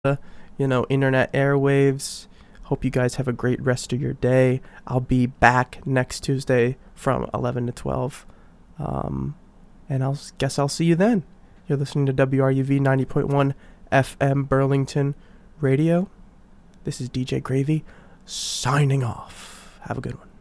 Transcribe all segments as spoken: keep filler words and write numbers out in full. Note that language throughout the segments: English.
you know, internet airwaves. Hope you guys have a great rest of your day. I'll be back next Tuesday from eleven to twelve. Um, and I'll guess I'll see you then. You're listening to W R U V ninety point one F M Burlington Radio. This is D J Gravy signing off. Have a good one.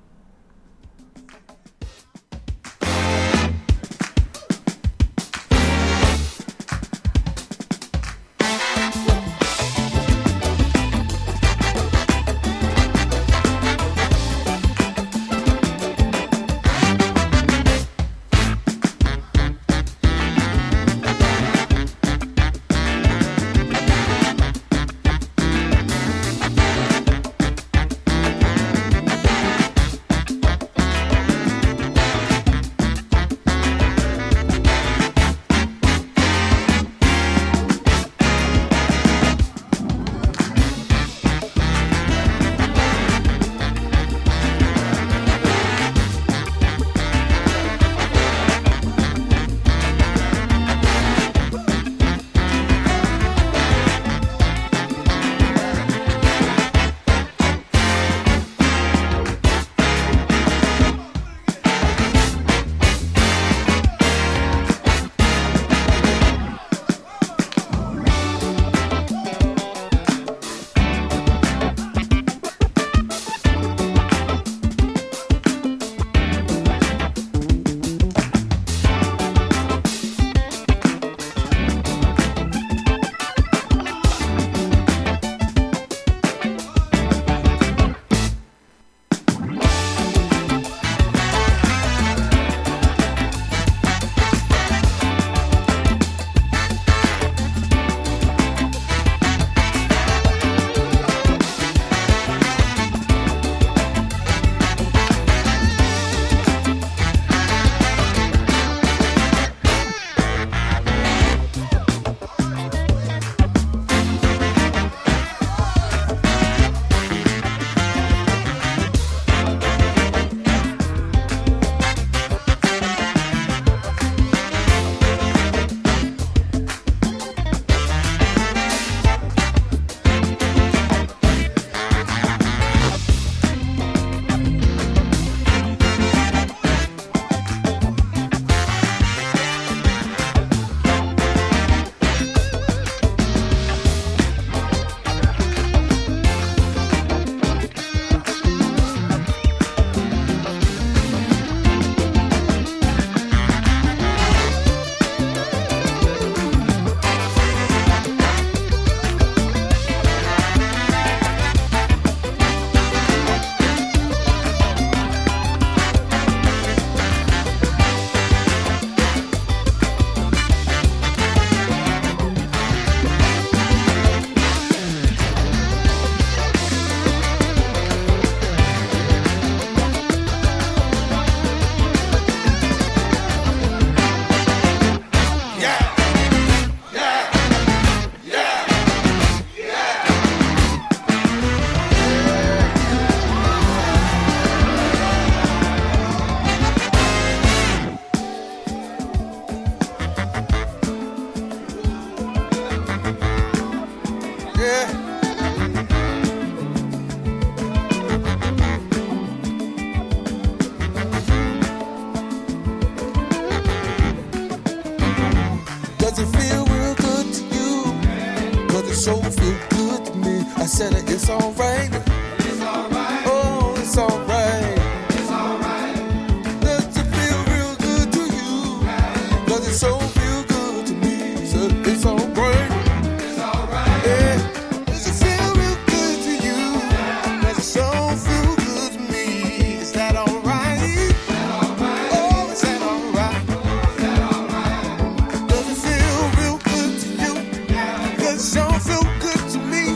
It's alright. It's alright. Oh, it's alright. It's alright. Does it feel real good to you? Does it so feel good to me? So it's alright. It's alright. Yeah. Does it feel real good to you? Does it so feel good to me? Is that alright? Is that alright? Oh, is that alright? Is that alright? Does it feel real good to you? Does it so feel good to me?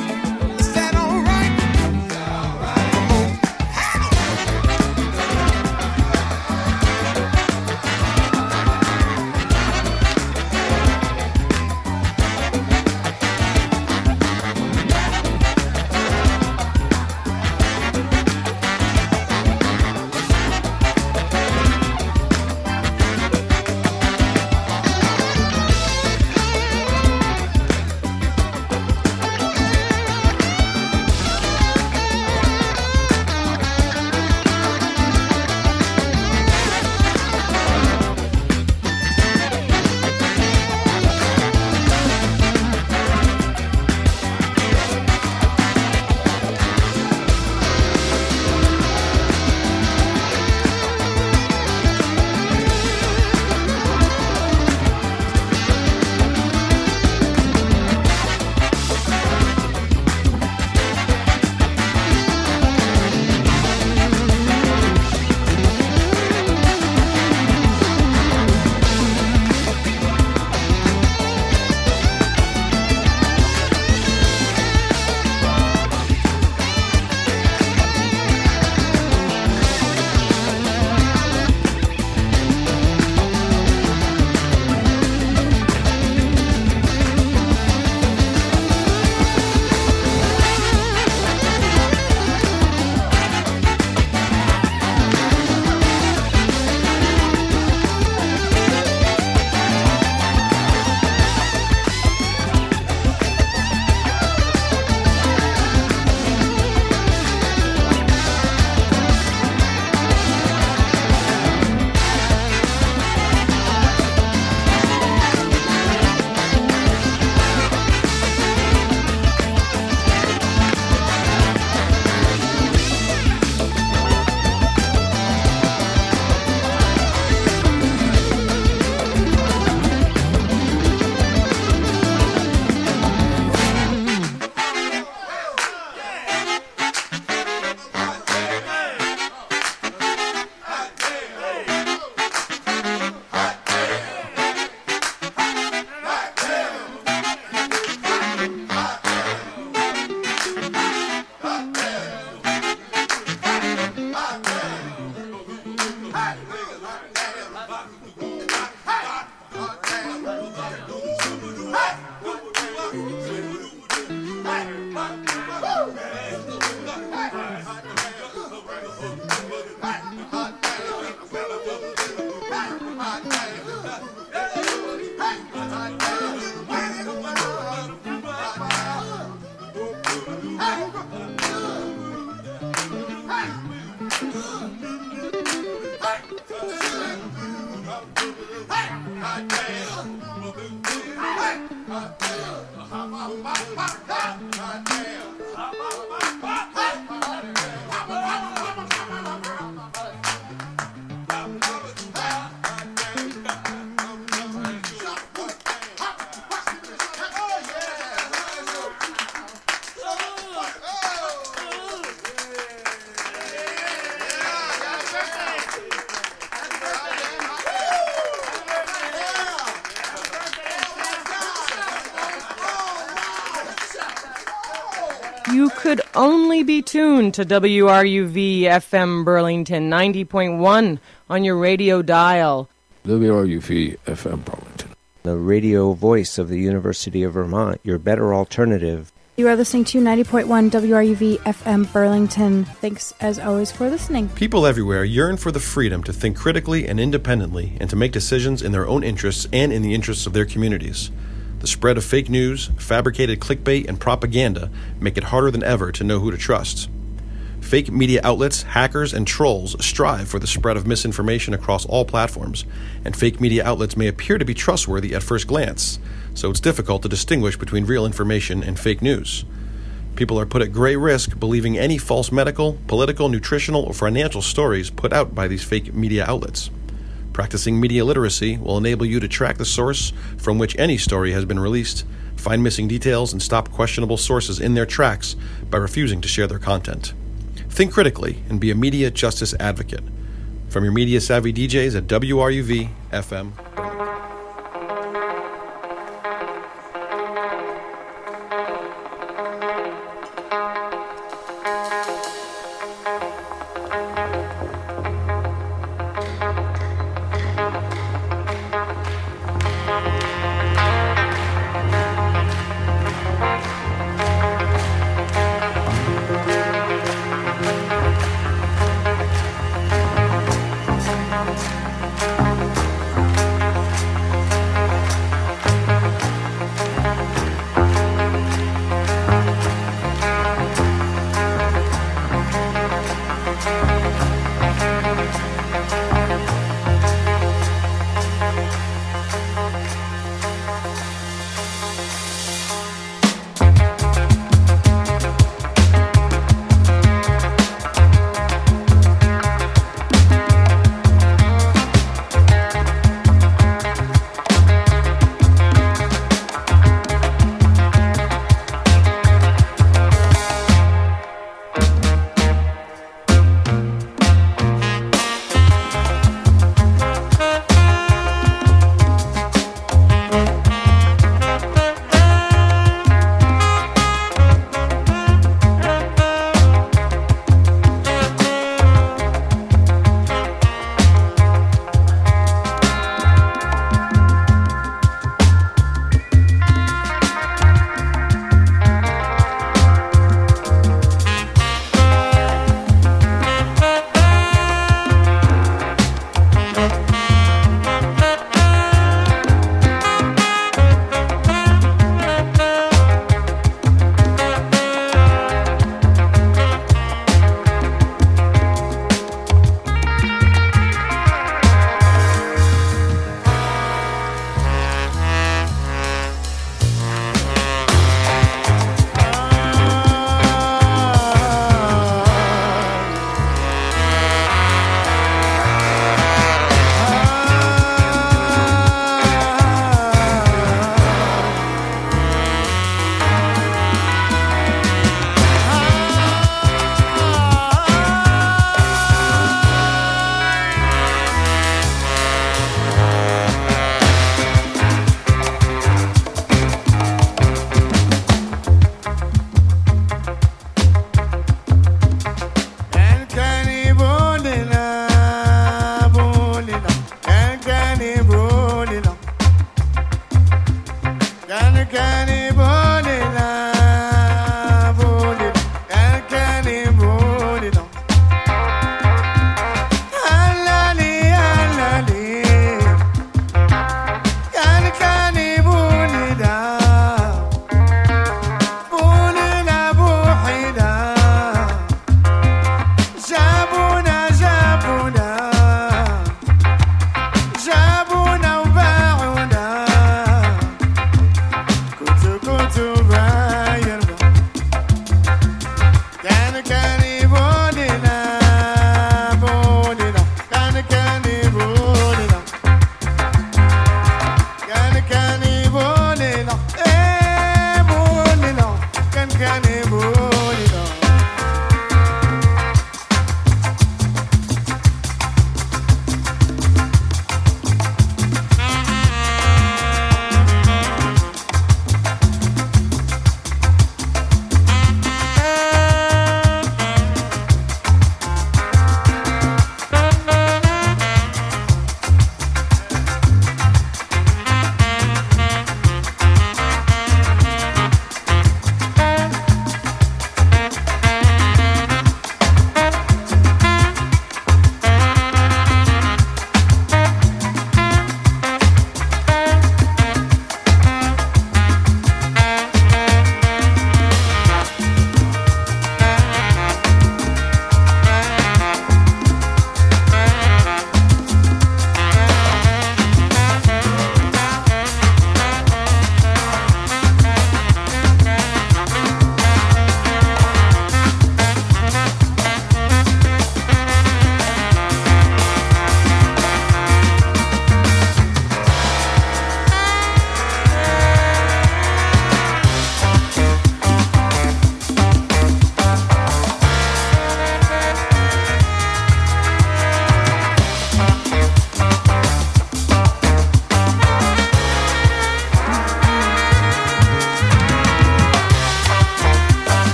You could only be tuned to W R U V F M Burlington ninety point one on your radio dial. W R U V F M Burlington. The radio voice of the University of Vermont, your better alternative. You are listening to ninety point one W R U V F M Burlington. Thanks, as always, for listening. People everywhere yearn for the freedom to think critically and independently and to make decisions in their own interests and in the interests of their communities. The spread of fake news, fabricated clickbait, and propaganda make it harder than ever to know who to trust. Fake media outlets, hackers, and trolls strive for the spread of misinformation across all platforms, and fake media outlets may appear to be trustworthy at first glance, so it's difficult to distinguish between real information and fake news. People are put at great risk believing any false medical, political, nutritional, or financial stories put out by these fake media outlets. Practicing media literacy will enable you to track the source from which any story has been released, find missing details, and stop questionable sources in their tracks by refusing to share their content. Think critically and be a media justice advocate. From your media savvy D Js at W R U V F M.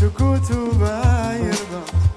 سكوت وما يرضى